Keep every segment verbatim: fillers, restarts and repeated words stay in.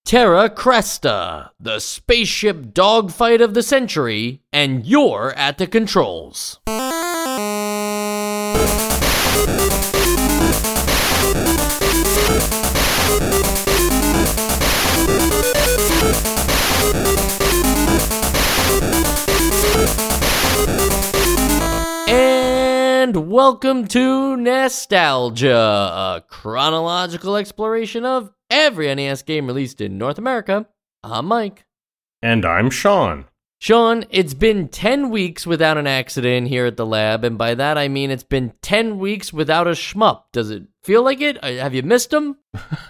Terra Cresta, the spaceship dogfight of the century, and you're at the controls. And welcome to Nostalgia, a chronological exploration of every N E S game released in North America. I'm Mike. And I'm Sean. Sean, it's been ten weeks without an accident here at the lab, and by that I mean it's been ten weeks without a shmup. Does it feel like it? Have you missed them?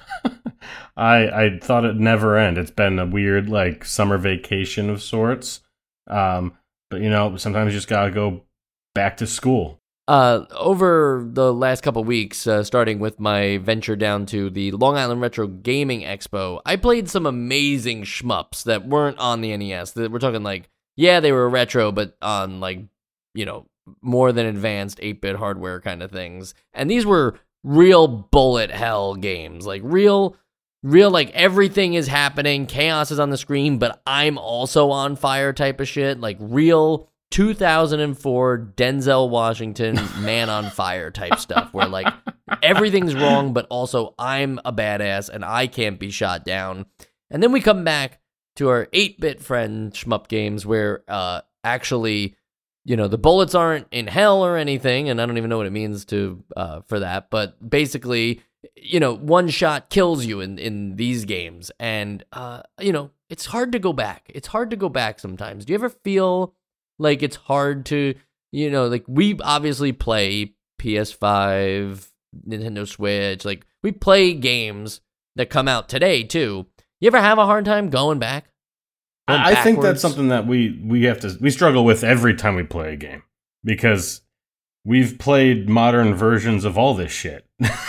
I I thought it'd never end. It's been a weird, like, summer vacation of sorts. Um, but, you know, sometimes you just gotta go back to school. Uh, over the last couple weeks, uh, starting with my venture down to the Long Island Retro Gaming Expo, I played some amazing shmups that weren't on the N E S. We're talking like, yeah, they were retro, but on like, you know, more than advanced eight-bit hardware kind of things. And these were real bullet hell games, like real, real, like everything is happening, chaos is on the screen, but I'm also on fire type of shit, like real two thousand four Denzel Washington Man on Fire type stuff where like everything's wrong, but also I'm a badass and I can't be shot down. And then we come back to our eight-bit friend shmup games where uh, actually, you know, the bullets aren't in hell or anything, and I don't even know what it means to uh, for that, but basically, you know, one shot kills you in, in these games. And, uh, you know, it's hard to go back. It's hard to go back sometimes. Do you ever feel like it's hard to, you know, like we obviously play P S five, Nintendo Switch, like we play games that come out today too. You ever have a hard time going back? Going I think that's something that we, we have to, we struggle with every time we play a game because we've played modern versions of all this shit.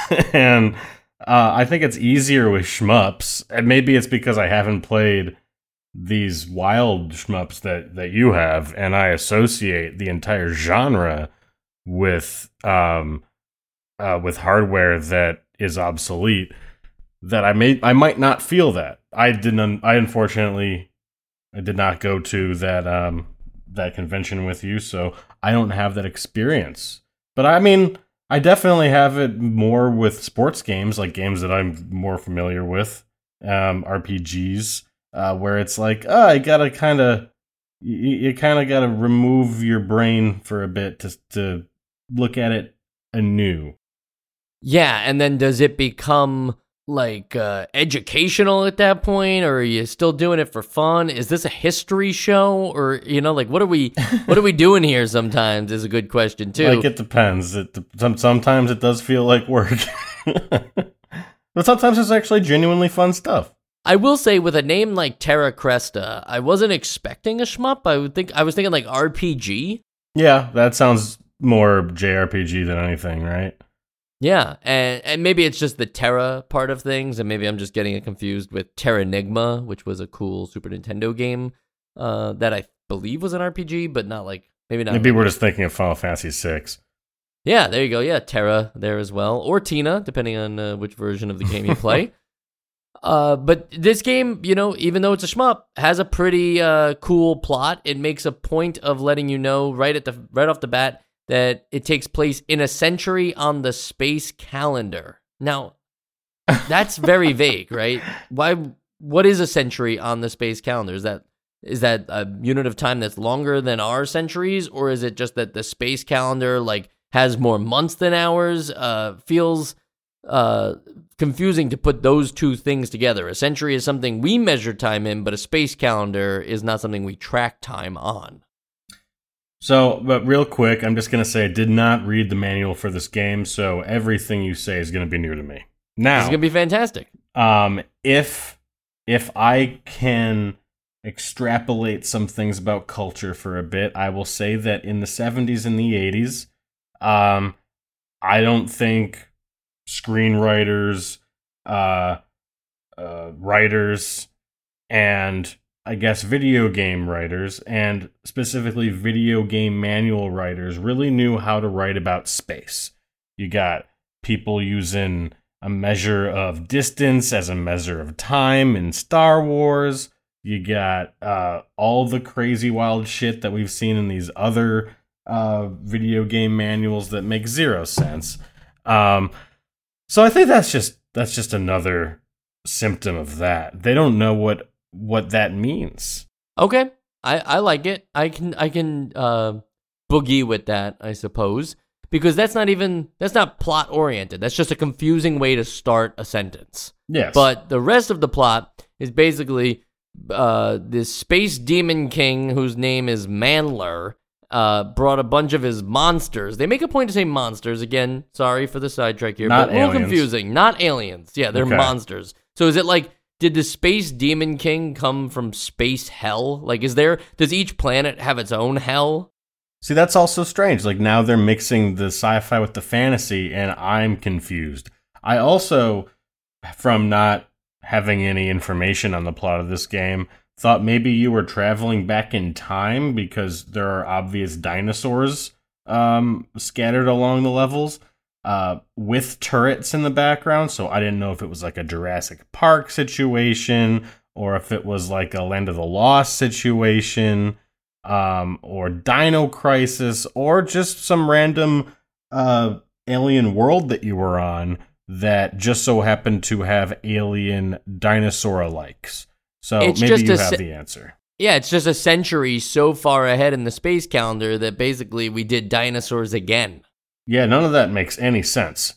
and uh, I think it's easier with shmups, and maybe it's because I haven't played these wild shmups that, that you have, and I associate the entire genre with um uh, with hardware that is obsolete. That I may I might not feel that. I didn't. I unfortunately I did not go to that um that convention with you, so I don't have that experience. But I mean, I definitely have it more with sports games, like games that I'm more familiar with, um, R P Gs. Uh, where it's like, oh, you gotta kind of, you, you kind of gotta remove your brain for a bit to to look at it anew. Yeah, and then does it become like uh, educational at that point, or are you still doing it for fun? Is this a history show, or you know, like what are we, what are we doing here? Sometimes is a good question too. Like it depends. It some, sometimes it does feel like work, but sometimes it's actually genuinely fun stuff. I will say, with a name like Terra Cresta, I wasn't expecting a shmup. I would think I was thinking like R P G. Yeah, that sounds more J R P G than anything, right? Yeah, and and maybe it's just the Terra part of things, and maybe I'm just getting it confused with Terranigma, which was a cool Super Nintendo game uh, that I believe was an R P G, but not like maybe not. Maybe like, we're just thinking of Final Fantasy six. Yeah, there you go. Yeah, Terra there as well, or Tina, depending on uh, which version of the game you play. Uh, but this game, you know, even though it's a shmup, has a pretty uh, cool plot. It makes a point of letting you know right at the right off the bat that it takes place in a century on the space calendar. Now, that's very vague, right? Why? What is a century on the space calendar? Is that is that a unit of time that's longer than our centuries, or is it just that the space calendar like has more months than ours? Uh, feels uh confusing to put those two things together. A century is something we measure time in, but a space calendar is not something we track time on. So, but real quick, I'm just going to say I did not read the manual for this game, so everything you say is going to be new to me. Now, this is going to be fantastic. Um, if if I can extrapolate some things about culture for a bit, I will say that in the seventies and the eighties, um, I don't think screenwriters, uh, uh, writers, and I guess video game writers, and specifically video game manual writers, really knew how to write about space. You got people using a measure of distance as a measure of time in Star Wars. You got uh, all the crazy wild shit that we've seen in these other uh, video game manuals that make zero sense. Um, so I think that's just that's just another symptom of that. They don't know what what that means. Okay, I, I like it. I can I can uh, boogie with that, I suppose. Because that's not even, that's not plot oriented. That's just a confusing way to start a sentence. Yes. But the rest of the plot is basically uh, this space demon king whose name is Mandler uh, brought a bunch of his monsters. They make a point to say monsters. Again, sorry for the sidetrack here, Not but a little aliens. confusing. Not aliens. Yeah, they're Okay. monsters. So is it like, did the space demon king come from space hell? Like, is there, does each planet have its own hell? See, that's also strange. Like, now they're mixing the sci-fi with the fantasy, and I'm confused. I also, from not having any information on the plot of this game, thought maybe you were traveling back in time because there are obvious dinosaurs um, scattered along the levels uh, with turrets in the background. So I didn't know if it was like a Jurassic Park situation or if it was like a Land of the Lost situation. Um, or Dino Crisis, or just some random uh, alien world that you were on that just so happened to have alien dinosaur-alikes. So It's maybe just you a have se- the answer. Yeah, it's just a century so far ahead in the space calendar that basically we did dinosaurs again. Yeah, none of that makes any sense.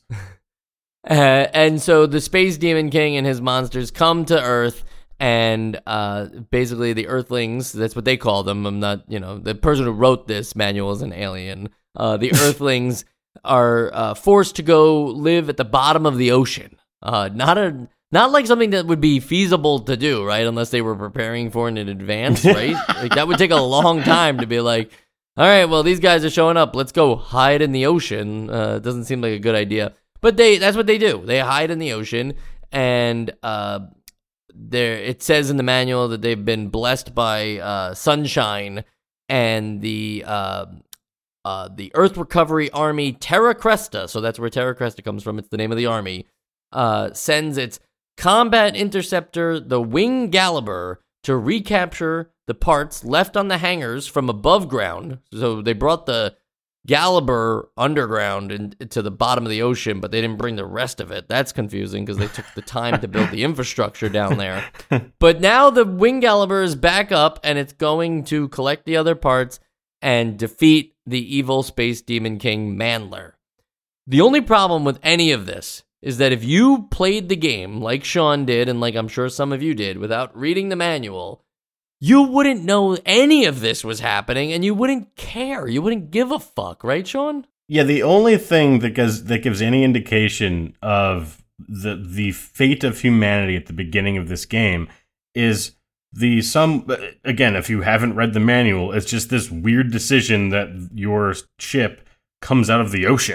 Uh, and so the Space Demon King and his monsters come to Earth, and uh, basically the Earthlings, that's what they call them. I'm not, you know, the person who wrote this manual is an alien. Uh, the Earthlings are uh, forced to go live at the bottom of the ocean. Uh, not a not like something that would be feasible to do, right? Unless they were preparing for it in advance, right? Like that would take a long time to be like, all right, well, these guys are showing up. Let's go hide in the ocean. Uh, it doesn't seem like a good idea. But they that's what they do. They hide in the ocean, and uh, there it says in the manual that they've been blessed by uh, sunshine, and the uh, uh, the Earth Recovery Army Terra Cresta, so that's where Terra Cresta comes from. It's the name of the army. Uh, sends its combat interceptor, the Wing Gallibur, to recapture the parts left on the hangars from above ground. So they brought the Gallibur underground and to the bottom of the ocean, but they didn't bring the rest of it. That's confusing because they took the time to build the infrastructure down there. But now the Wing Gallibur is back up, and it's going to collect the other parts and defeat the evil Space Demon King Mandler. The only problem with any of this is that if you played the game like Sean did, and like I'm sure some of you did, without reading the manual, you wouldn't know any of this was happening, and you wouldn't care. You wouldn't give a fuck, right, Sean? Yeah, the only thing that gives that gives any indication of the the fate of humanity at the beginning of this game is the some again, if you haven't read the manual, it's just this weird decision that your ship comes out of the ocean.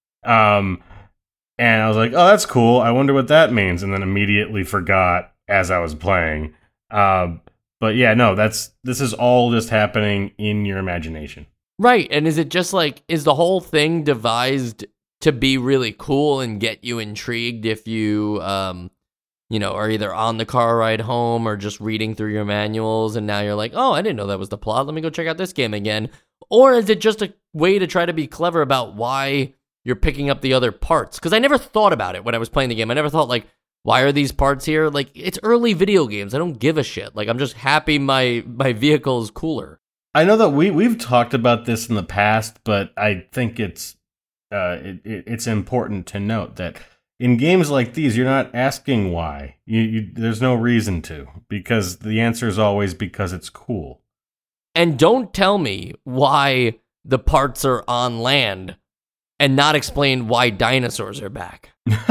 Um, and I was like, oh, that's cool. I wonder what that means, and then immediately forgot as I was playing. Um. But yeah, no, that's this is all just happening in your imagination. Right, and is it just like, is the whole thing devised to be really cool and get you intrigued if you, um, you know, are either on the car ride home or just reading through your manuals, and now you're like, oh, I didn't know that was the plot, let me go check out this game again? Or is it just a way to try to be clever about why you're picking up the other parts? Because I never thought about it when I was playing the game. I never thought, like, why are these parts here? Like, it's early video games. I don't give a shit. Like, I'm just happy my my vehicle is cooler. I know that we we've talked about this in the past, but I think it's uh, it, it, it's important to note that in games like these, you're not asking why. You, you there's no reason to, because the answer is always because it's cool. And don't tell me why the parts are on land and not explain why dinosaurs are back.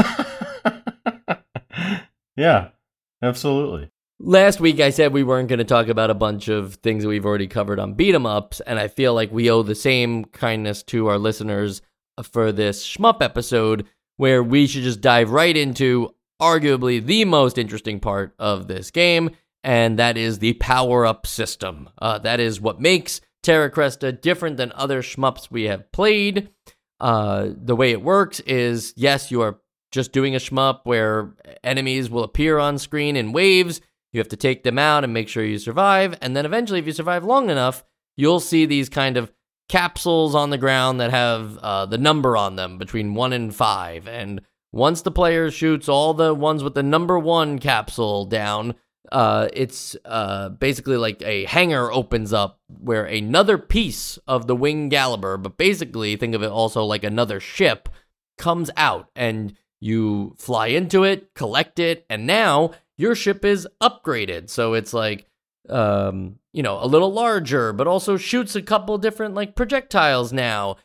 Yeah, absolutely. Last week, I said we weren't going to talk about a bunch of things that we've already covered on beat 'em ups, and I feel like we owe the same kindness to our listeners for this shmup episode, where we should just dive right into arguably the most interesting part of this game, and that is the power-up system. Uh, that is what makes Terra Cresta different than other shmups we have played. Uh, the way it works is, yes, you are just doing a shmup where enemies will appear on screen in waves. You have to take them out and make sure you survive. And then eventually, if you survive long enough, you'll see these kind of capsules on the ground that have uh, the number on them between one and five. And once the player shoots all the ones with the number one capsule down, uh, it's uh, basically like a hangar opens up where another piece of the Wingaliber, but basically think of it also like another ship, comes out, and you fly into it, collect it, and now your ship is upgraded. So it's like, um, you know, a little larger, but also shoots a couple different like projectiles now.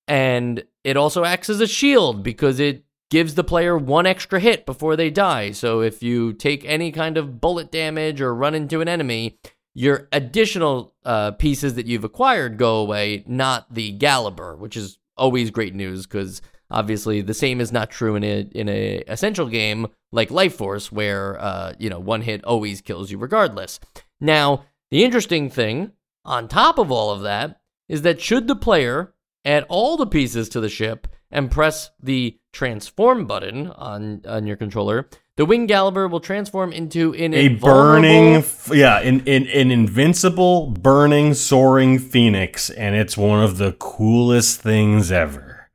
And it also acts as a shield because it gives the player one extra hit before they die. So if you take any kind of bullet damage or run into an enemy, your additional uh, pieces that you've acquired go away, not the Galiber, which is always great news because obviously the same is not true in a in a essential game like Life Force, where uh, you know, one hit always kills you regardless. Now, the interesting thing on top of all of that is that should the player add all the pieces to the ship and press the transform button on, on your controller, the Wingaliber will transform into an a burning, f- yeah, an, an, an invincible, burning, soaring phoenix, and it's one of the coolest things ever.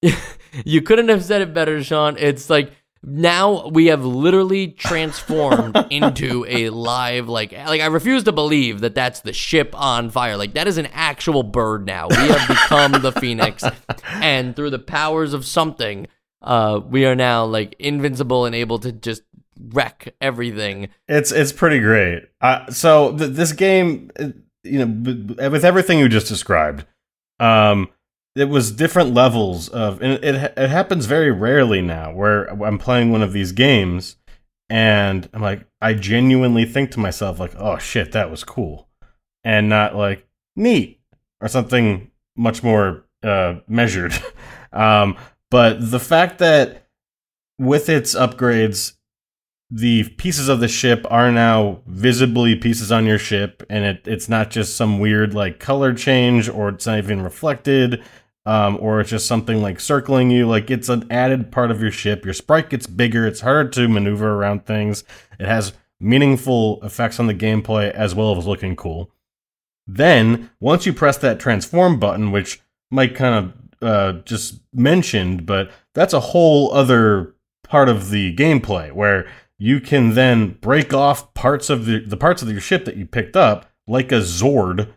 You couldn't have said it better, Sean. It's like, now we have literally transformed into a live, like, like I refuse to believe that that's the ship on fire. Like, that is an actual bird now. We have become the Phoenix, and through the powers of something, uh, we are now, like, invincible and able to just wreck everything. It's it's pretty great. Uh, so th- this game, you know, b- with everything you just described, um, it was different levels of, and it it happens very rarely now where I'm playing one of these games and I'm like, I genuinely think to myself like, oh shit, that was cool, and not like neat or something much more uh, measured. um, but the fact that with its upgrades, the pieces of the ship are now visibly pieces on your ship, and it, it's not just some weird like color change, or it's not even reflected. Um, or it's just something like circling you. Like, it's an added part of your ship. Your sprite gets bigger. It's harder to maneuver around things. It has meaningful effects on the gameplay as well as looking cool. Then, once you press that transform button, which Mike kind of uh, just mentioned, but that's a whole other part of the gameplay where you can then break off parts of the, the parts of your ship that you picked up, like a Zord,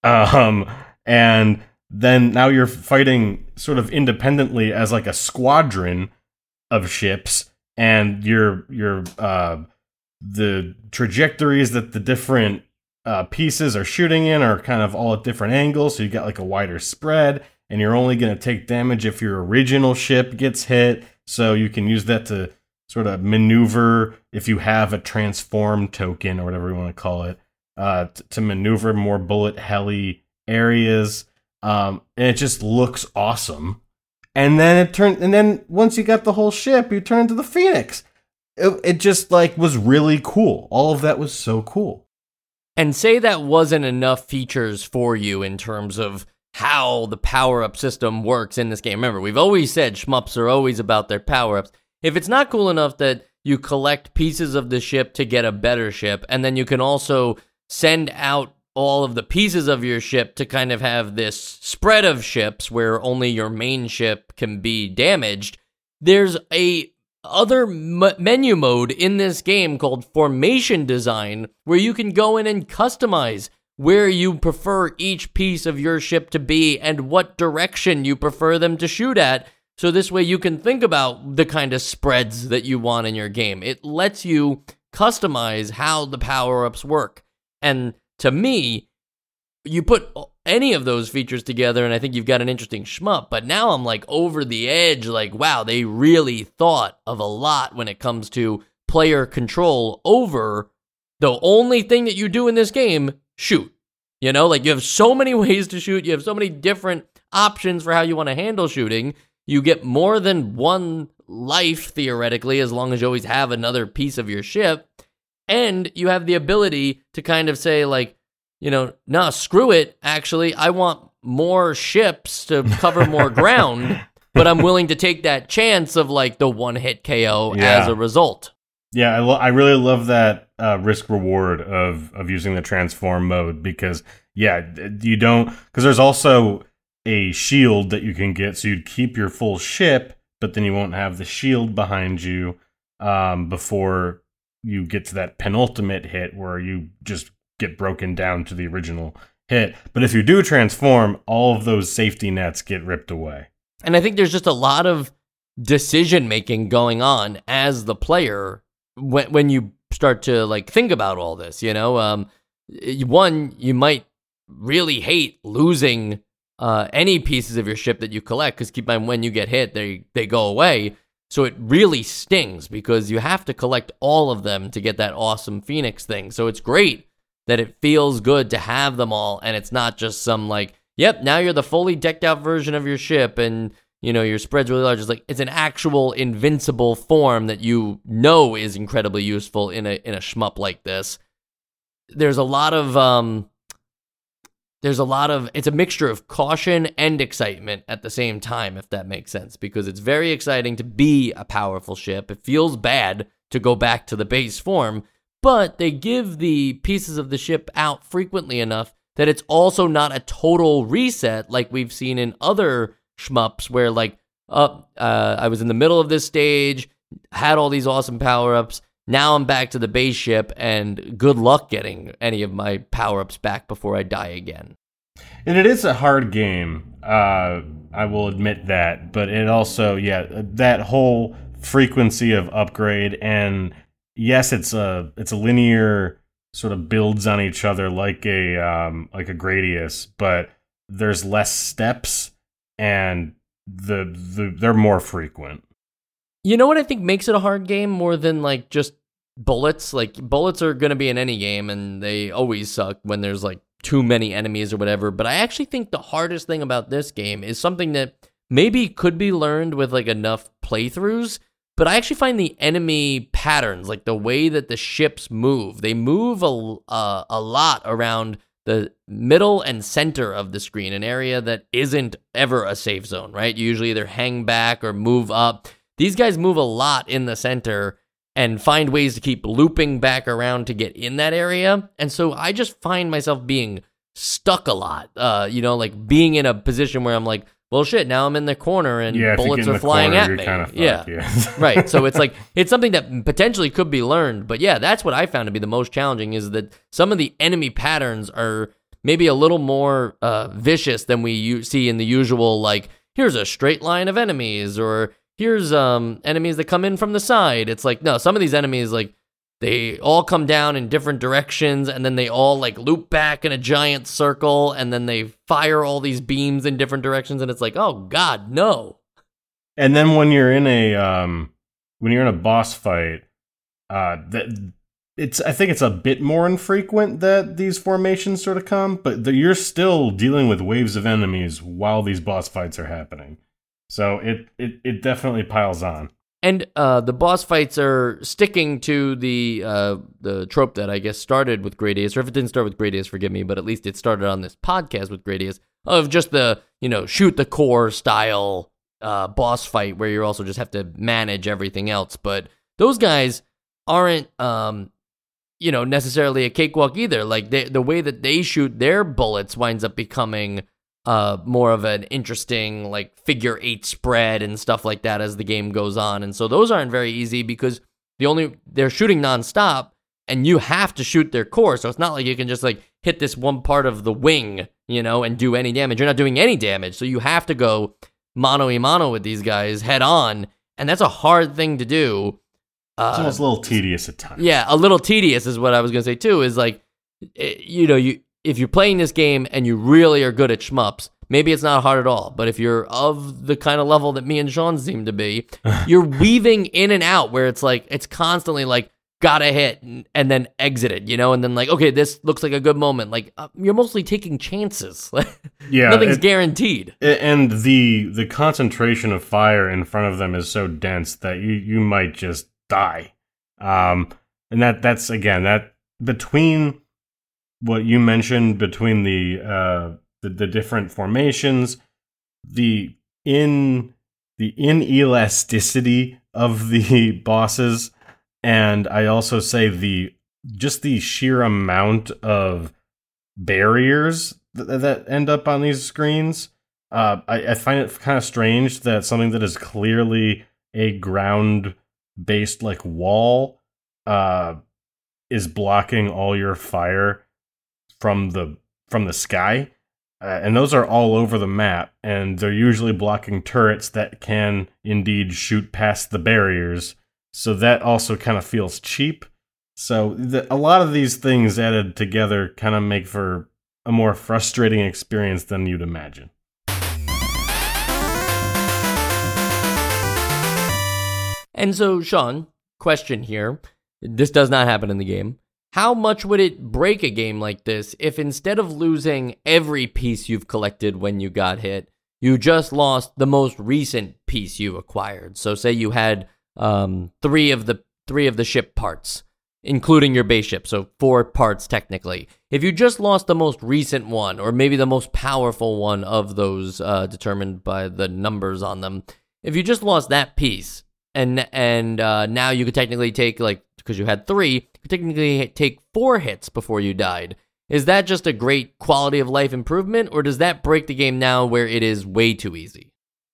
um, and then now you're fighting sort of independently as like a squadron of ships, and your your uh, the trajectories that the different uh, pieces are shooting in are kind of all at different angles, so you got like a wider spread, and you're only going to take damage if your original ship gets hit, so you can use that to sort of maneuver if you have a transform token or whatever you want to call it, uh, t- to maneuver more bullet helly areas. Um, and it just looks awesome. And then it turned, and then once you got the whole ship, you turn into the Phoenix. It, it just like was really cool. All of that was so cool. And say that wasn't enough features for you in terms of how the power-up system works in this game. Remember, we've always said shmups are always about their power-ups. If it's not cool enough that you collect pieces of the ship to get a better ship, and then you can also send out all of the pieces of your ship to kind of have this spread of ships where only your main ship can be damaged, there's a other m- menu mode in this game called Formation Design, where you can go in and customize where you prefer each piece of your ship to be and what direction you prefer them to shoot at. So this way you can think about the kind of spreads that you want in your game. It lets you customize how the power-ups work. And to me, you put any of those features together, and I think you've got an interesting shmup. But now I'm like over the edge, like, wow, they really thought of a lot when it comes to player control over the only thing that you do in this game, shoot. You know, like you have so many ways to shoot. You have so many different options for how you want to handle shooting. You get more than one life, theoretically, as long as you always have another piece of your ship. And you have the ability to kind of say, like, you know, nah, screw it, actually. I want more ships to cover more ground. but I'm willing to take that chance of like the one hit K O Yeah. as a result. Yeah, I, lo- I really love that uh, risk reward of of using the transform mode because yeah, you don't because there's also a shield that you can get, so you'd keep your full ship, but then you won't have the shield behind you um, before you get to that penultimate hit where you just get broken down to the original hit. But if you do transform, all of those safety nets get ripped away. And I think there's just a lot of decision making going on as the player when when you start to like think about all this, you know. Um, one, you might really hate losing uh, any pieces of your ship that you collect because keep in mind when you get hit, they they go away. So it really stings because you have to collect all of them to get that awesome Phoenix thing. So it's great that it feels good to have them all, and it's not just some like, yep, now you're the fully decked out version of your ship, and you know your spread's really large. It's like it's an actual invincible form that you know is incredibly useful in a in a shmup like this. There's a lot of um, there's a lot of it's a mixture of caution and excitement at the same time, if that makes sense, because it's very exciting to be a powerful ship. It feels bad to go back to the base form, but they give the pieces of the ship out frequently enough that it's also not a total reset like we've seen in other shmups where like, oh, uh, I was in the middle of this stage, had all these awesome power-ups, now I'm back to the base ship, and good luck getting any of my power-ups back before I die again. And it is a hard game, uh, I will admit that, but it also, yeah, that whole frequency of upgrade, and yes, it's a it's a linear sort of builds on each other like a um, like a Gradius, but there's less steps, and the, the they're more frequent. You know what I think makes it a hard game more than like just bullets? Like bullets are going to be in any game and they always suck when there's like too many enemies or whatever. But I actually think the hardest thing about this game is something that maybe could be learned with like enough playthroughs. But I actually find the enemy patterns, like the way that the ships move, they move a, uh, a lot around the middle and center of the screen, an area that isn't ever a safe zone, right? You usually either hang back or move up. These guys move a lot in the center and find ways to keep looping back around to get in that area. And so I just find myself being stuck a lot, uh, you know, like being in a position where I'm like, well, shit, now I'm in the corner and yeah, bullets are flying corner, at you're me. Kind of fucked, yeah, yeah. right. So it's like, it's something that potentially could be learned. But yeah, that's what I found to be the most challenging is that some of the enemy patterns are maybe a little more uh, vicious than we u- see in the usual, like, here's a straight line of enemies, or here's um enemies that come in from the side. It's like, no, some of these enemies, like, they all come down in different directions, and then they all, like, loop back in a giant circle, and then they fire all these beams in different directions, and it's like, oh, God, no. And then when you're in a um, when you're in a boss fight, uh, that it's I think it's a bit more infrequent that these formations sort of come, but the, you're still dealing with waves of enemies while these boss fights are happening. So it it, it definitely piles on. And uh, the boss fights are sticking to the uh, the trope that I guess started with Gradius, or if it didn't start with Gradius, forgive me, but at least it started on this podcast with Gradius, of just the, you know, shoot the core style uh, boss fight where you also just have to manage everything else. But those guys aren't, um, you know, necessarily a cakewalk either. Like they, the way that they shoot their bullets winds up becoming Uh, more of an interesting like figure eight spread and stuff like that as the game goes on. And so those aren't very easy because the only they're shooting nonstop and you have to shoot their core. So it's not like you can just like hit this one part of the wing, you know, and do any damage. You're not doing any damage. So you have to go mano a mano with these guys head on. And that's a hard thing to do. Uh, It's almost a little tedious at times. Yeah, a little tedious is what I was going to say too, is like, you know, you, if you're playing this game and you really are good at shmups, maybe it's not hard at all. But if you're of the kind of level that me and Sean seem to be, you're weaving in and out where it's like, it's constantly like, gotta hit and, and then exit it, you know? And then like, okay, this looks like a good moment. Like, uh, you're mostly taking chances. Yeah. Nothing's it, guaranteed. And the the concentration of fire in front of them is so dense that you, you might just die. Um, and that that's, again, that between what you mentioned between the, uh, the the different formations, the in the inelasticity of the bosses, and I also say the just the sheer amount of barriers th- that end up on these screens. Uh, I, I find it kind of strange that something that is clearly a ground-based like wall uh, is blocking all your fire from the from the sky, uh, and those are all over the map, and they're usually blocking turrets that can indeed shoot past the barriers. So that also kind of feels cheap. So the, a lot of these things added together kind of make for a more frustrating experience than you'd imagine. And so, Sean, question here. This does not happen in the game. How much would it break a game like this if instead of losing every piece you've collected when you got hit, you just lost the most recent piece you acquired? So say you had um, three of the three of the ship parts, including your base ship, so four parts technically. If you just lost the most recent one, or maybe the most powerful one of those uh, determined by the numbers on them, if you just lost that piece, and and uh, now you could technically take, like, because you had three, you could technically take four hits before you died. Is that just a great quality of life improvement, or does that break the game now where it is way too easy?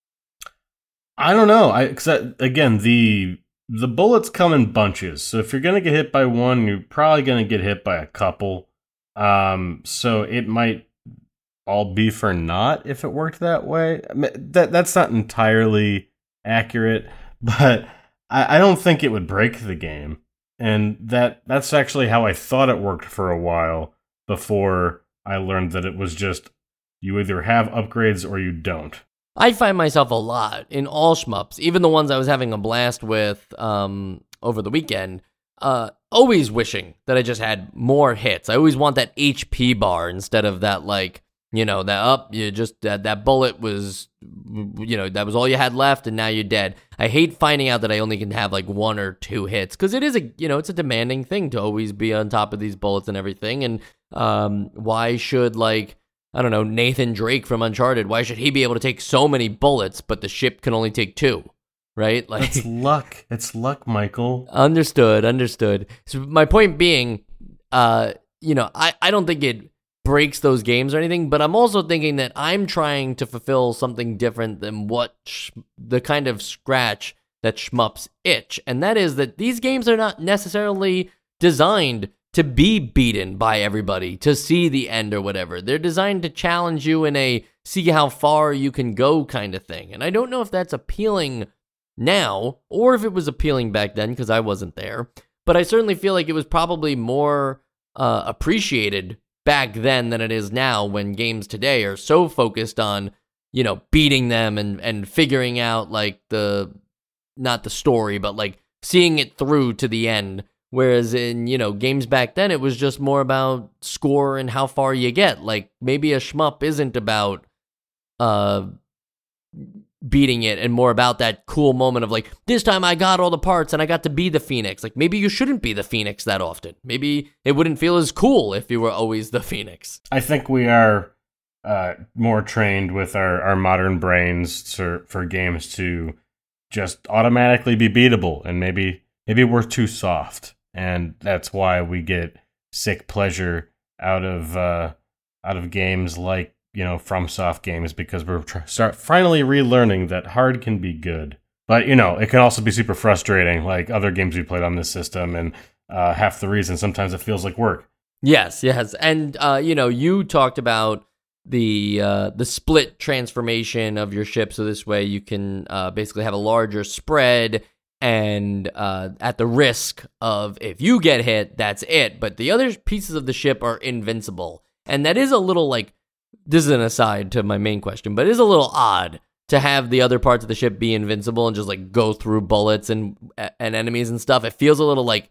I don't know. I, cause I, again, the the bullets come in bunches. So if you're gonna get hit by one, you're probably gonna get hit by a couple. Um, so it might all be for naught if it worked that way. I mean, that that's not entirely accurate, but I, I don't think it would break the game. And that that's actually how I thought it worked for a while before I learned that it was just you either have upgrades or you don't. I find myself a lot in all shmups, even the ones I was having a blast with um, over the weekend, uh, always wishing that I just had more hits. I always want that H P bar instead of that, like, you know, that up, you just, that, that bullet was, you know, that was all you had left and now you're dead. I hate finding out that I only can have like one or two hits, because it is a, you know, it's a demanding thing to always be on top of these bullets and everything. And um, why should, like, I don't know, Nathan Drake from Uncharted, why should he be able to take so many bullets, but the ship can only take two, right? Like, it's luck. It's luck, Michael. Understood, understood. So my point being, uh, you know, I, I don't think it breaks those games or anything, but I'm also thinking that I'm trying to fulfill something different than what sh- the kind of scratch that shmups itch, and that is that these games are not necessarily designed to be beaten by everybody, to see the end or whatever. They're designed to challenge you in a see how far you can go kind of thing. And I don't know if that's appealing now or if it was appealing back then, because I wasn't there. But I certainly feel like it was probably more uh, appreciated back then than it is now, when games today are so focused on, you know, beating them and, and figuring out, like, the, not the story, but, like, seeing it through to the end. Whereas in, you know, games back then, it was just more about score and how far you get. Like, maybe a shmup isn't about uh, beating it, and more about that cool moment of, like, this time I got all the parts and I got to be the Phoenix. Like, maybe you shouldn't be the Phoenix that often. Maybe it wouldn't feel as cool if you were always the Phoenix. I think we are uh, more trained with our, our modern brains for, for games to just automatically be beatable, and maybe maybe we're too soft. And that's why we get sick pleasure out of uh, out of games like, you know, FromSoft games, because we're tr- start finally relearning that hard can be good. But, you know, it can also be super frustrating, like other games we played on this system, and uh, half the reason sometimes it feels like work. Yes, yes, and uh, you know, you talked about the uh, the split transformation of your ship, so this way you can uh, basically have a larger spread. And uh, at the risk of, if you get hit, that's it. But the other pieces of the ship are invincible. And that is a little, like, this is an aside to my main question, but it is a little odd to have the other parts of the ship be invincible and just, like, go through bullets and and enemies and stuff. It feels a little like,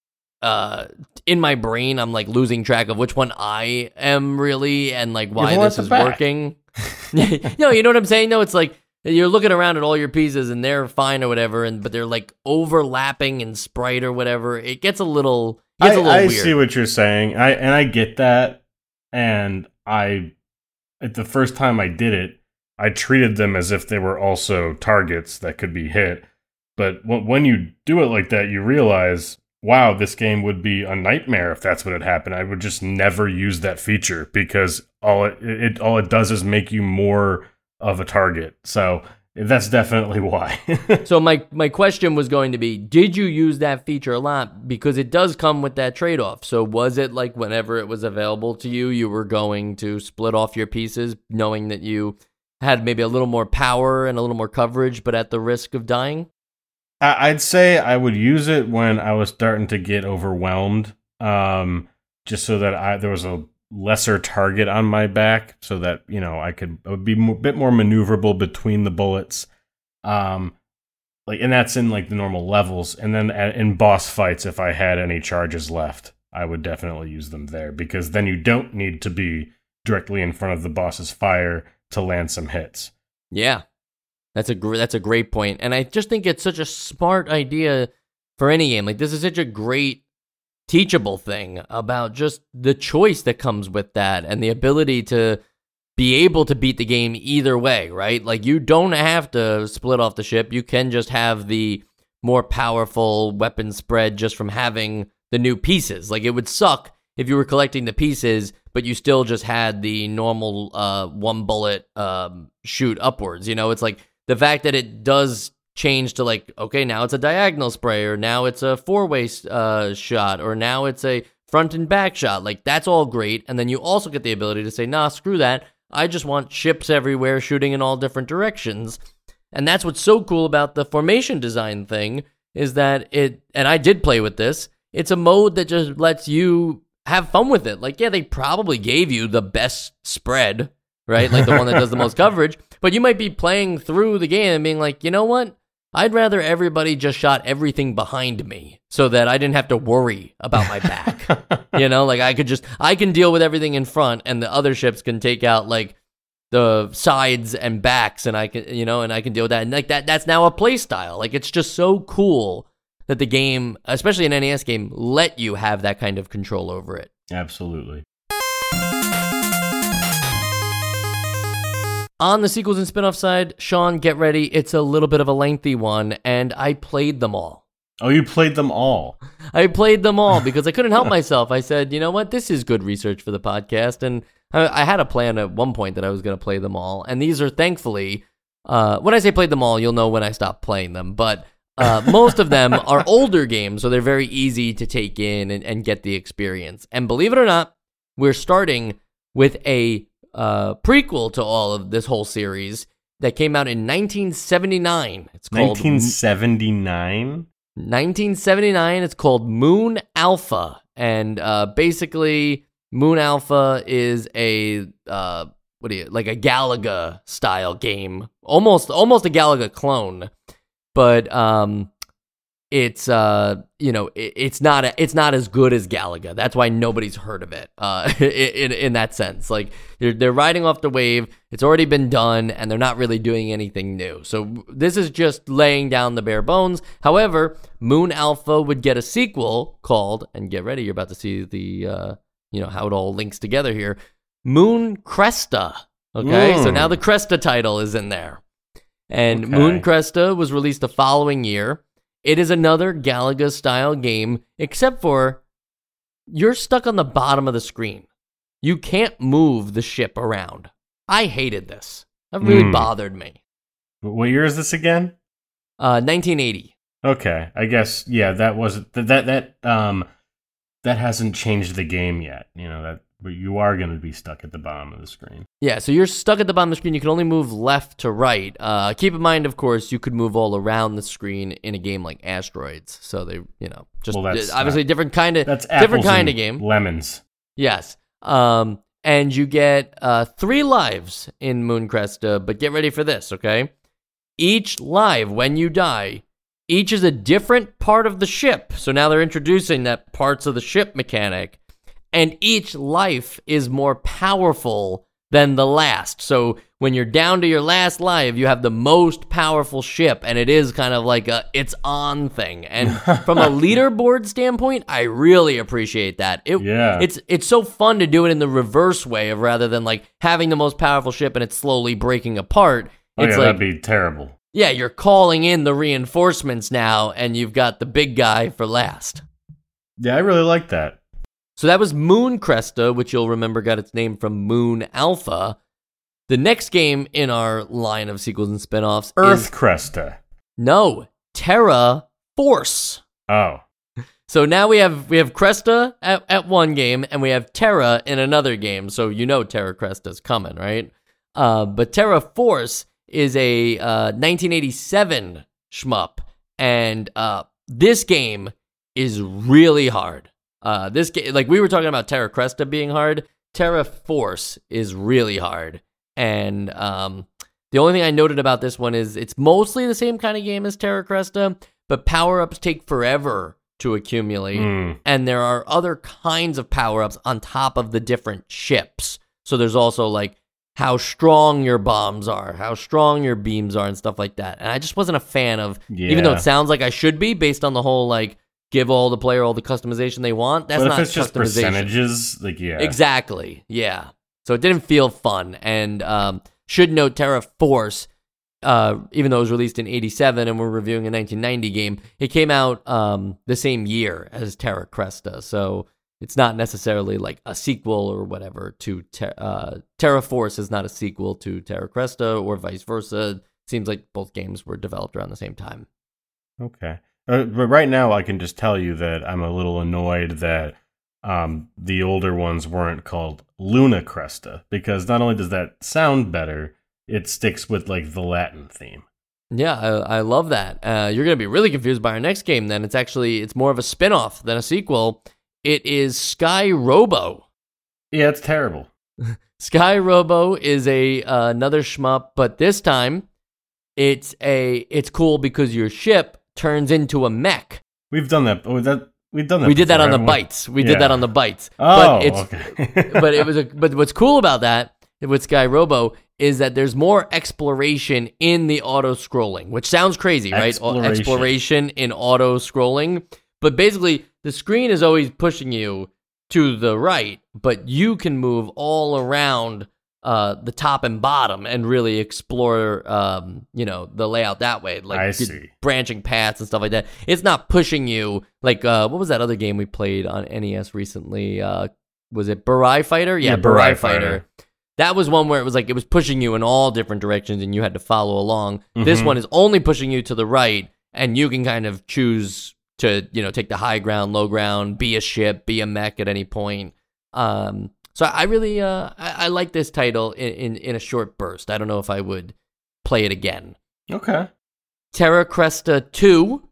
uh, in my brain, I'm, like, losing track of which one I am really, and, like, why this is back. working. No, you know what I'm saying? No, it's like, you're looking around at all your pieces and they're fine or whatever, and but they're, like, overlapping in sprite or whatever. It gets a little, gets I, a little I weird. see what you're saying, I and I get that. And I, at the first time I did it, I treated them as if they were also targets that could be hit. But w- when you do it like that, you realize, wow, this game would be a nightmare if that's what had happened. I would just never use that feature because all it, it all it does is make you more of a target. So that's definitely why. So my, my question was going to be, did you use that feature a lot? Because it does come with that trade-off. So was it like whenever it was available to you, you were going to split off your pieces, knowing that you had maybe a little more power and a little more coverage, but at the risk of dying? I'd say I would use it when I was starting to get overwhelmed, um, just so that I there was a lesser target on my back, so that, you know, I could I would be a bit more maneuverable between the bullets, um, like, and that's in like the normal levels. And then at, in boss fights, if I had any charges left, I would definitely use them there, because then you don't need to be directly in front of the boss's fire to land some hits. Yeah. That's a gr- that's a great point. And I just think it's such a smart idea for any game. Like, this is such a great teachable thing about just the choice that comes with that and the ability to be able to beat the game either way, right? Like, you don't have to split off the ship. You can just have the more powerful weapon spread just from having the new pieces. Like, it would suck if you were collecting the pieces, but you still just had the normal uh, one bullet um, shoot upwards. You know, it's like the fact that it does change to like, okay, now it's a diagonal spray, or now it's a four-way uh, shot, or now it's a front and back shot. Like, that's all great. And then you also get the ability to say, nah, screw that. I just want ships everywhere shooting in all different directions. And that's what's so cool about the formation design thing, is that it, and I did play with this, it's a mode that just lets you have fun with it. Like, yeah, they probably gave you the best spread, right? Like the one that does the most coverage, but you might be playing through the game and being like, you know what? I'd rather everybody just shot everything behind me so that I didn't have to worry about my back. You know, like I could just, I can deal with everything in front, and the other ships can take out like the sides and backs, and I can, you know, and I can deal with that. And like that, that's now a play style. Like, it's just so cool that the game, especially an N E S game, let you have that kind of control over it. Absolutely. On the sequels and spin-off side, Sean, get ready. It's a little bit of a lengthy one, and I played them all. Oh, you played them all? I played them all because I couldn't help myself. I said, you know what? This is good research for the podcast, and I, I had a plan at one point that I was going to play them all, and these are thankfully, uh, when I say played them all, you'll know when I stopped playing them, but uh, most of them are older games, so they're very easy to take in and, and get the experience. And believe it or not, we're starting with a uh, prequel to all of this whole series that came out in nineteen seventy-nine. It's called nineteen seventy-nine? nineteen seventy-nine. It's called Moon Alpha, and uh, basically, Moon Alpha is a uh, what do you like a Galaga style game, almost almost a Galaga clone, but um, it's uh, you know, it, it's not a, it's not as good as Galaga. That's why nobody's heard of it. Uh, in in that sense, like they're they're riding off the wave. It's already been done, and they're not really doing anything new. So this is just laying down the bare bones. However, Moon Alpha would get a sequel called, and get ready, you're about to see the uh, you know, how it all links together here, Moon Cresta. Okay, mm. So now the Cresta title is in there, and okay. Moon Cresta was released the following year. It is another Galaga-style game, except for you're stuck on the bottom of the screen. You can't move the ship around. I hated this. That really mm. bothered me. What year is this again? Uh, nineteen eighty. Okay, I guess yeah. That wasn't that that that um that hasn't changed the game yet. You know that you are going to be stuck at the bottom of the screen. Yeah, so you're stuck at the bottom of the screen. You can only move left to right. Uh, keep in mind, of course, you could move all around the screen in a game like Asteroids. So they, you know, just well, obviously not, different kind of that's different kind of game. Lemons. Yes. Um, and you get uh, three lives in Moon Cresta, but get ready for this, okay? Each live, when you die, each is a different part of the ship. So now they're introducing that parts of the ship mechanic. And each life is more powerful than the last. So when you're down to your last life, you have the most powerful ship, and it is kind of like a it's on thing. And from a leaderboard standpoint, I really appreciate that. It, yeah. It's it's so fun to do it in the reverse way of rather than like having the most powerful ship and it's slowly breaking apart. Oh, it's yeah, like, that'd be terrible. Yeah, you're calling in the reinforcements now, and you've got the big guy for last. Yeah, I really like that. So that was Moon Cresta, which you'll remember got its name from Moon Alpha. The next game in our line of sequels and spinoffs Earth is... Cresta. No, Terra Force. Oh. So now we have we have Cresta at, at one game, and we have Terra in another game. So you know Terra Cresta's coming, right? Uh, but Terra Force is a uh, nineteen eighty-seven shmup, and uh, this game is really hard. Uh, this game, like we were talking about Terra Cresta being hard, Terra Force is really hard. And um, the only thing I noted about this one is it's mostly the same kind of game as Terra Cresta, but power-ups take forever to accumulate, mm. and there are other kinds of power-ups on top of the different ships. So there's also like how strong your bombs are, how strong your beams are, and stuff like that. And I just wasn't a fan of, yeah. even though it sounds like I should be based on the whole like give all the player all the customization they want. That's but not if it's just customization. Percentages, like yeah, Exactly, yeah. So it didn't feel fun. And um, should note Terra Force, uh, even though it was released in eighty-seven and we're reviewing a nineteen ninety game, it came out um, the same year as Terra Cresta. So it's not necessarily like a sequel or whatever to ter- uh, Terra Force is not a sequel to Terra Cresta or vice versa. Seems like both games were developed around the same time. Okay. Uh, but right now, I can just tell you that I'm a little annoyed that um, the older ones weren't called Luna Cresta, because not only does that sound better, it sticks with like the Latin theme. Yeah, I, I love that. Uh, you're gonna be really confused by our next game. Then it's actually it's more of a spin-off than a sequel. It is Sky Robo. Yeah, it's terrible. Sky Robo is a uh, another shmup, but this time it's a it's cool because your ship turns into a mech. We've done that. Oh, that we've done that. We did that before, on the haven't we? bites. We Yeah. did that on the bites. Oh, but it's, okay. but it was a. But what's cool about that with Sky Robo is that there's more exploration in the auto scrolling, which sounds crazy, right? Exploration. Exploration in auto scrolling, but basically the screen is always pushing you to the right, but you can move all around uh, the top and bottom and really explore, um, you know, the layout that way, like I d- see. branching paths and stuff like that. It's not pushing you like uh, what was that other game we played on N E S recently? Uh, was it Burai Fighter? Yeah, Yeah, Burai Burai Fighter. Fighter. That was one where it was like it was pushing you in all different directions and you had to follow along. This Mhm. one is only pushing you to the right, and you can kind of choose to, you know, take the high ground, low ground, be a ship, be a mech at any point. Um, so I really, uh, I, I like this title in, in, in a short burst. I don't know if I would play it again. Okay. Terra Cresta two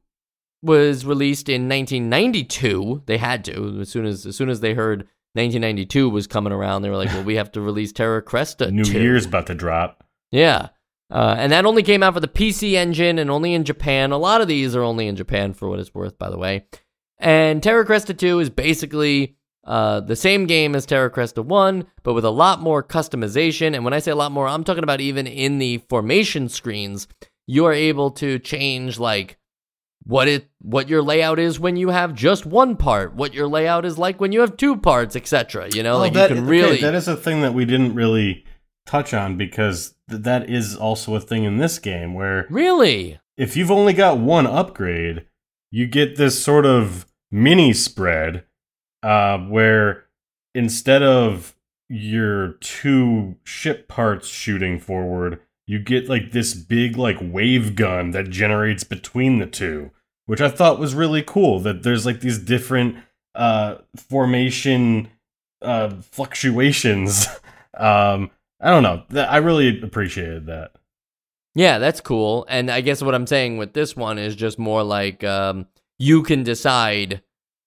was released in nineteen ninety-two. They had to as soon as as soon as they heard nineteen ninety-two was coming around. They were like, "Well, we have to release Terra Cresta New two." Year's about to drop. Yeah. Uh, and that only came out for the P C Engine and only in Japan. A lot of these are only in Japan for what it's worth, by the way. And Terra Cresta two is basically uh, the same game as Terra Cresta one, but with a lot more customization. And when I say a lot more, I'm talking about even in the formation screens, you are able to change like what it what your layout is when you have just one part, what your layout is like when you have two parts, et cetera. You know, Oh, like that, you can okay, really that is a thing that we didn't really touch on, because th- that is also a thing in this game where really. if you've only got one upgrade, you get this sort of mini spread uh, where instead of your two ship parts shooting forward, you get like this big like wave gun that generates between the two, which I thought was really cool. That there's like these different uh, formation uh, fluctuations. um, I don't know. That, I really appreciated that. Yeah, that's cool. And I guess what I'm saying with this one is just more like um, you can decide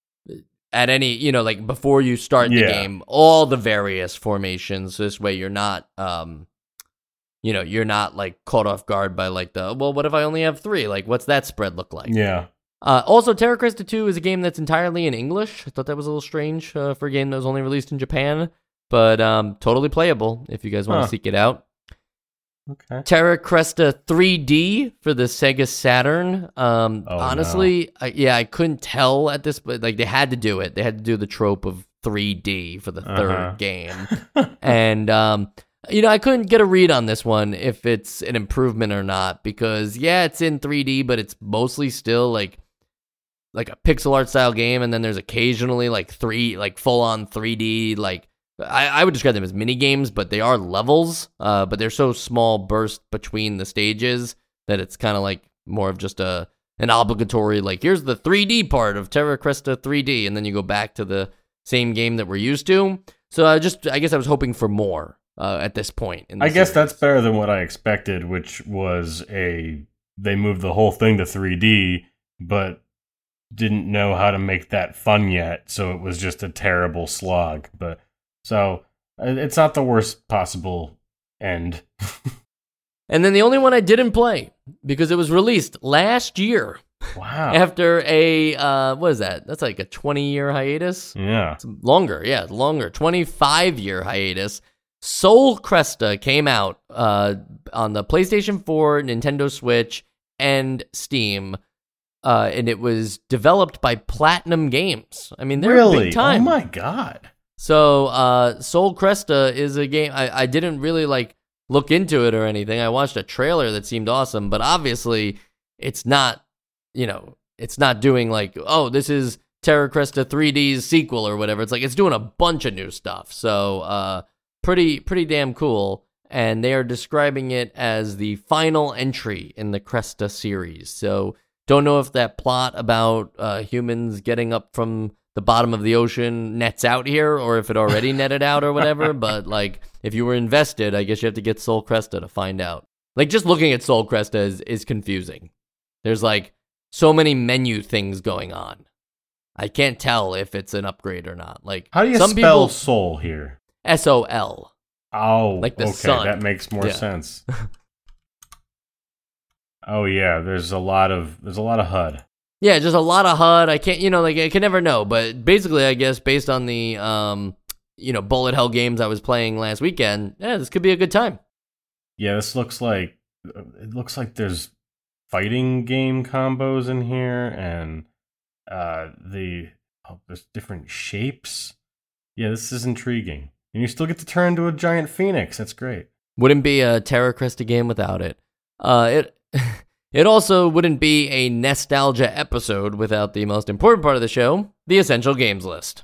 at any, you know, like before you start the Yeah. game, all the various formations. This way you're not, um, you know, you're not like caught off guard by like the, well, what if I only have three? Like, what's that spread look like? Yeah. Uh, also, Terra Cresta two is a game that's entirely in English. I thought that was a little strange uh, for a game that was only released in Japan. but um, totally playable if you guys want to Huh. seek it out. Okay. Terra Cresta three D for the Sega Saturn. Um, Oh, honestly, I, yeah, I couldn't tell at this, but like they had to do it. They had to do the trope of three D for the third Uh-huh. game, and um, you know, I couldn't get a read on this one if it's an improvement or not because yeah, it's in three D, but it's mostly still like like a pixel art style game, and then there's occasionally like three like full on three D like. I, I would describe them as mini games, but they are levels. Uh, but they're so small burst between the stages that it's kind of like more of just a an obligatory like here's the three D part of Terra Cresta three D, and then you go back to the same game that we're used to. So I just I guess I was hoping for more uh, at this point. In the I guess series. that's better than what I expected, which was a they moved the whole thing to three D, but didn't know how to make that fun yet, so it was just a terrible slog. But so it's not the worst possible end. And then the only one I didn't play because it was released last year Wow. after a uh, what is that? That's like a twenty year hiatus. Yeah. It's longer, yeah, longer. twenty-five year hiatus. Soul Cresta came out uh, on the PlayStation four, Nintendo Switch, and Steam. Uh, and it was developed by Platinum Games. I mean, they're Really? big time. Oh my god. So, uh, Soul Cresta is a game I, I didn't really like look into it or anything. I watched a trailer that seemed awesome, but obviously it's not, you know, it's not doing like, oh, this is Terra Cresta three D's sequel or whatever. It's like it's doing a bunch of new stuff. So, uh, pretty pretty damn cool. And they are describing it as the final entry in the Cresta series. So, don't know if that plot about uh, humans getting up from the bottom of the ocean nets out here or if it already netted out or whatever, but like if you were invested, I guess you have to get Soul Cresta to find out. Like just looking at Soul Cresta is, is confusing. There's like so many menu things going on. I can't tell if it's an upgrade or not. Like How do you some spell people soul here? S O L. Oh, Like the okay, sun. that makes more Yeah. sense. Oh yeah, there's a lot of there's a lot of H U D. Yeah, just a lot of H U D. I can't, you know, like I can never know. But basically, I guess based on the, um, you know, bullet hell games I was playing last weekend, yeah, this could be a good time. Yeah, this looks like it looks like there's fighting game combos in here, and uh, the oh, there's different shapes. Yeah, this is intriguing, and you still get to turn into a giant phoenix. That's great. Wouldn't be a Terra Cresta game without it. Uh, it it also wouldn't be a nostalgia episode without the most important part of the show, the essential games list.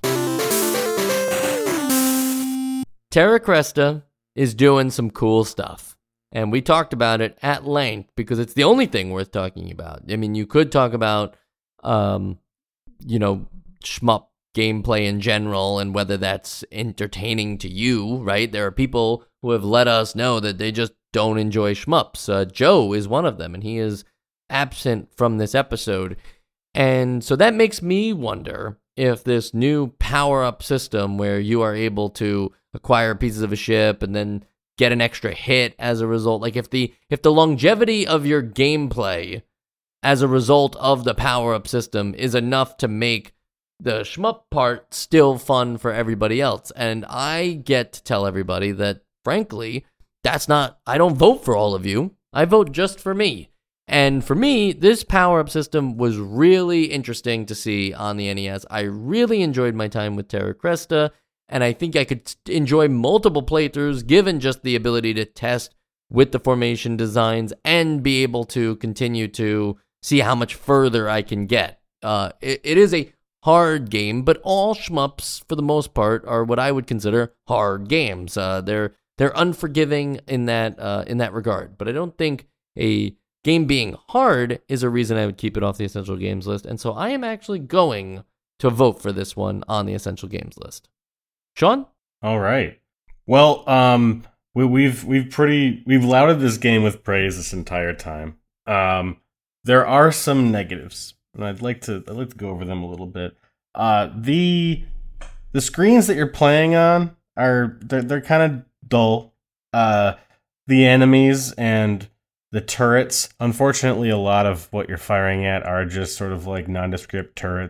Terra Cresta is doing some cool stuff, and we talked about it at length because it's the only thing worth talking about. I mean, you could talk about, um, you know, shmup gameplay in general and whether that's entertaining to you, right? There are people who have let us know that they just don't enjoy shmups. Uh, Joe is one of them, and he is absent from this episode. And so that makes me wonder if this new power-up system where you are able to acquire pieces of a ship and then get an extra hit as a result, like if the if the longevity of your gameplay as a result of the power-up system is enough to make the shmup part still fun for everybody else. And I get to tell everybody that, frankly, that's not, I don't vote for all of you. I vote just for me. And for me, this power-up system was really interesting to see on the N E S. I really enjoyed my time with Terra Cresta, and I think I could enjoy multiple playthroughs given just the ability to test with the formation designs and be able to continue to see how much further I can get. Uh, it, it is a hard game, but all shmups, for the most part, are what I would consider hard games. Uh, they're they're unforgiving in that uh, in that regard, but I don't think a game being hard is a reason I would keep it off the Essential Games list, and so I am actually going to vote for this one on the Essential Games list. Sean? All right. Well, um, we, we've we've pretty we've lauded this game with praise this entire time. Um, there are some negatives, and I'd like to I'd like to go over them a little bit. Uh, the the screens that you're playing on are they're they're kind of dull. Uh, the enemies and the turrets, unfortunately, a lot of what you're firing at are just sort of like nondescript turrets.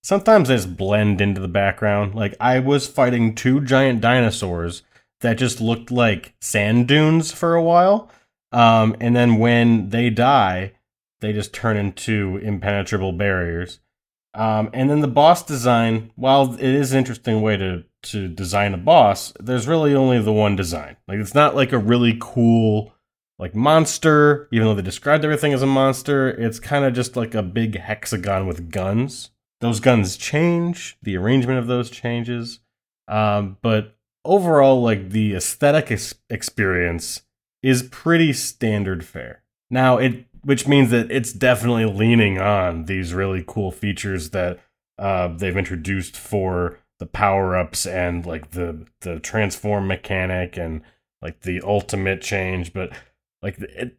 sometimes they just blend into the background. Like, I was fighting two giant dinosaurs that just looked like sand dunes for a while. Um, and then when they die, they just turn into impenetrable barriers. Um, and then the boss design, while it is an interesting way to, to design a boss, there's really only the one design. Like, it's not like a really cool, like, monster, even though they described everything as a monster. It's kind of just like a big hexagon with guns. Those guns change, the arrangement of those changes. Um, but overall, like, the aesthetic ex- experience is pretty standard fare. Now, it which means that it's definitely leaning on these really cool features that uh, they've introduced for the power-ups and like the the transform mechanic and like the ultimate change. But like it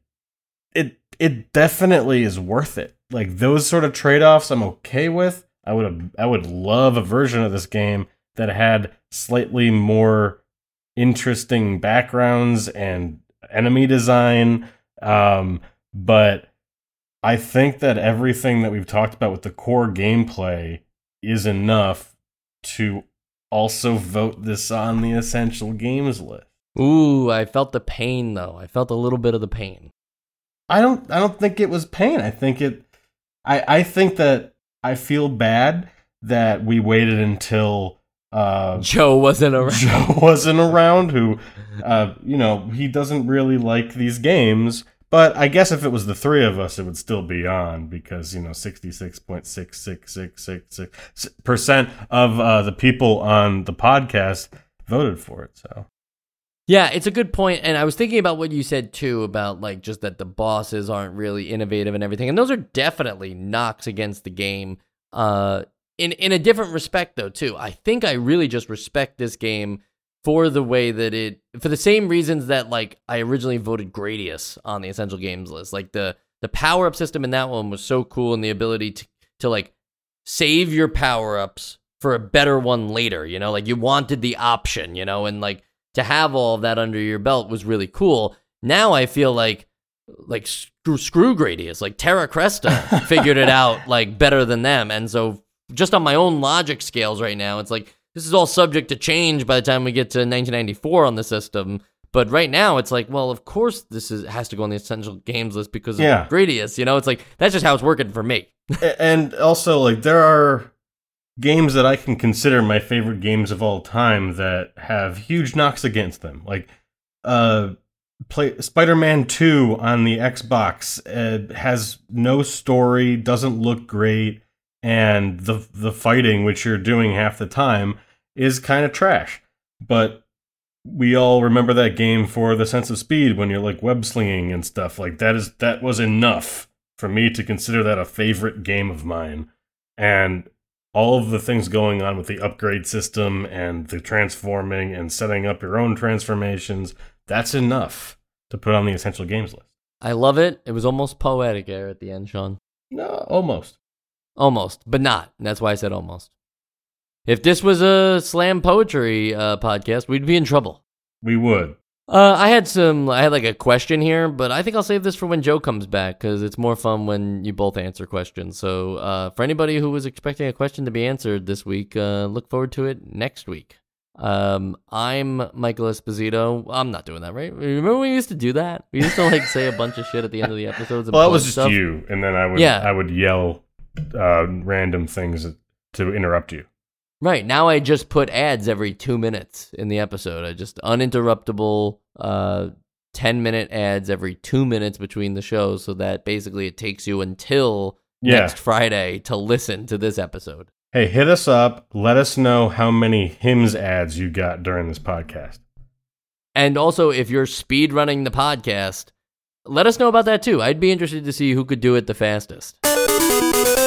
it it definitely is worth it. Like, those sort of trade-offs I'm okay with. I would I would love a version of this game that had slightly more interesting backgrounds and enemy design. Um, but I think that everything that we've talked about with the core gameplay is enough to also vote this on the Essential Games list. Ooh, I felt the pain though. I felt a little bit of the pain. I don't I don't think it was pain. I think it I, I think that I feel bad that we waited until uh, Joe wasn't around. Joe wasn't around, who, uh, you know, he doesn't really like these games. But I guess if it was the three of us, it would still be on because, you know, sixty-six point six six six six six percent of uh, the people on the podcast voted for it. So, yeah, it's a good point. And I was thinking about what you said, too, about like just that the bosses aren't really innovative and everything. And those are definitely knocks against the game. Uh, in, in a different respect, though, too. I think I really just respect this game for the way that it, for the same reasons that, like, I originally voted Gradius on the Essential Games list. Like, the, the power-up system in that one was so cool, and the ability to, to like, save your power-ups for a better one later, you know? Like, you wanted the option, you know? And, like, to have all of that under your belt was really cool. Now I feel like, like, screw, screw Gradius. Like, Terra Cresta figured it out, like, better than them. And so, just on my own logic scales right now, it's like, this is all subject to change by the time we get to nineteen ninety-four on the system. But right now, it's like, well, of course this is has to go on the Essential Games list because of yeah. Gradius. You know, it's like, that's just how it's working for me. And also, like, there are games that I can consider my favorite games of all time that have huge knocks against them. Like, uh, play Spider-Man two on the Xbox uh, has no story, doesn't look great, and the the fighting, which you're doing half the time, is kind of trash. But we all remember that game for the sense of speed when you're like web slinging and stuff. Like, that is that was enough for me to consider that a favorite game of mine. And all of the things going on with the upgrade system and the transforming and setting up your own transformations, that's enough to put on the Essential Games list. I love it. It was almost poetic there at the end, Sean. No, almost. Almost, but not. And that's why I said almost. If this was a slam poetry uh, podcast, we'd be in trouble. We would. Uh, I had some, I had like a question here, but I think I'll save this for when Joe comes back, because it's more fun when you both answer questions. So uh, for anybody who was expecting a question to be answered this week, uh, look forward to it next week. Um, I'm Michael Esposito. I'm not doing that, right? Remember when we used to do that? We used to like say a bunch of shit at the end of the episodes. And well, that was just stuff. you, and then I would, yeah. I would yell uh, random things to interrupt you. Right, now I just put ads every two minutes in the episode. I just uninterruptible uh, ten-minute ads every two minutes between the shows, so that basically it takes you until yeah. next Friday to listen to this episode. Hey, hit us up. Let us know how many Hims ads you got during this podcast. And also, if you're speed running the podcast, let us know about that too. I'd be interested to see who could do it the fastest.